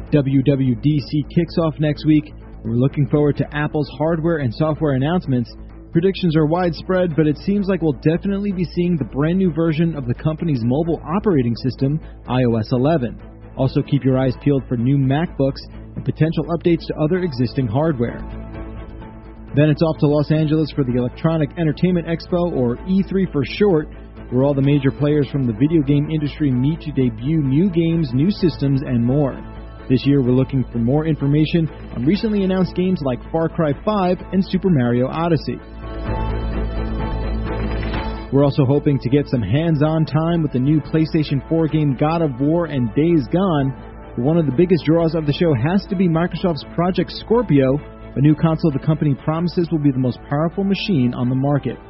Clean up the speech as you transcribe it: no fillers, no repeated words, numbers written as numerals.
WWDC kicks off next week. We're looking forward to Apple's hardware and software announcements. Predictions are widespread, but it seems like we'll definitely be seeing the brand new version of the company's mobile operating system, iOS 11. Also keep your eyes peeled for new MacBooks and potential updates to other existing hardware. Then it's off to Los Angeles for the Electronic Entertainment Expo, or E3 for short, where all the major players from the video game industry meet to debut new games, new systems, and more. This year we're looking for more information on recently announced games like Far Cry 5 and Super Mario Odyssey. We're also hoping to get some hands-on time with the new PlayStation 4 game God of War and Days Gone. But one of the biggest draws of the show has to be Microsoft's Project Scorpio, a new console the company promises will be the most powerful machine on the market.